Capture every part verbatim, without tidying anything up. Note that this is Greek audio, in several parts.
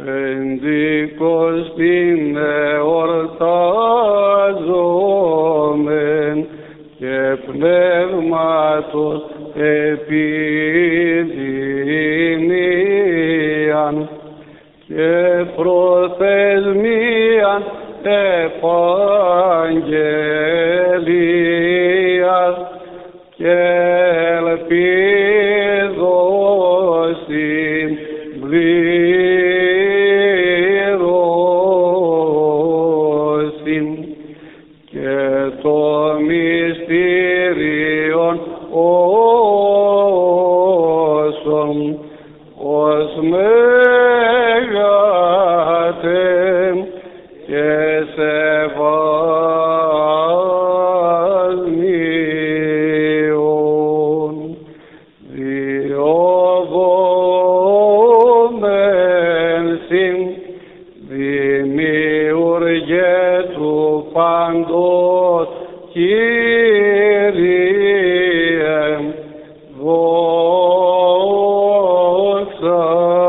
Πεντηκοστήν εορτάζομεν και πνεύματος επιδημίαν και προθεσμίαν επαγγελίας και ελπίδος στην πλήρωσιν και το μυστήριον όσων ως μέγατε και σεβασμίων διωγόμεν συν δημιουργέ του παντός Κύριε δόξα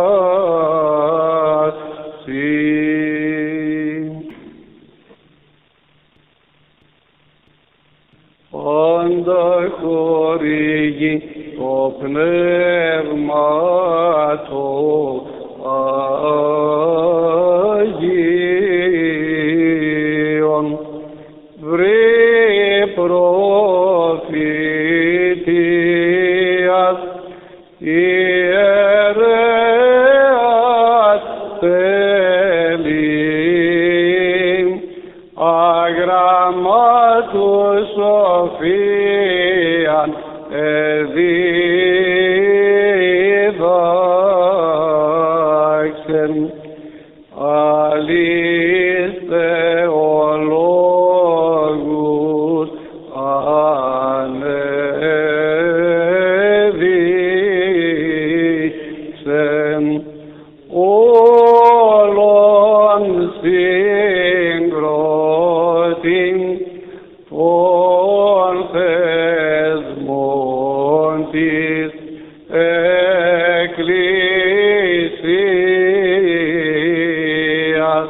Συ. Πάντα χορηγεί το πνεύμα το Αγίον βρει προφητείας ιερέας τέλει αγραμμάτου σοφίαν εδίδαξεν αλής θεολόγους ανέδειξεν όλων συγκρότην των θεσμών της Εκκλησίας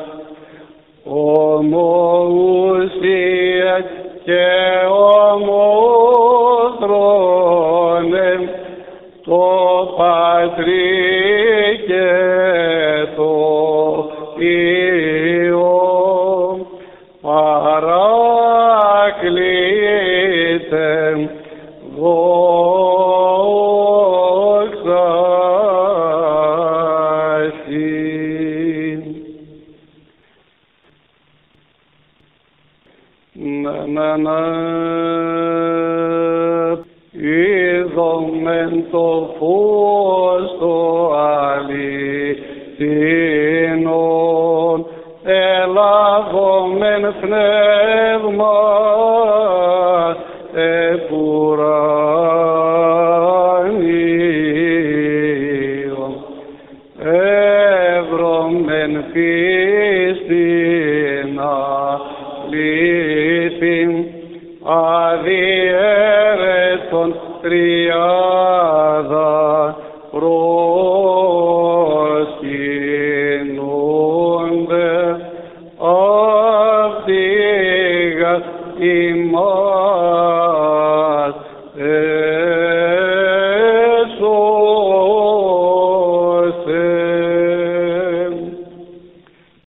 ομοουσίας και ομόθρονε το Πατρί και το Υιό παράκλητε δόξα Συ. Να, να, να, είδομεν το φως το αληθινόν, ελάβομεν πνεύμα επουρανίων, εύρωμεν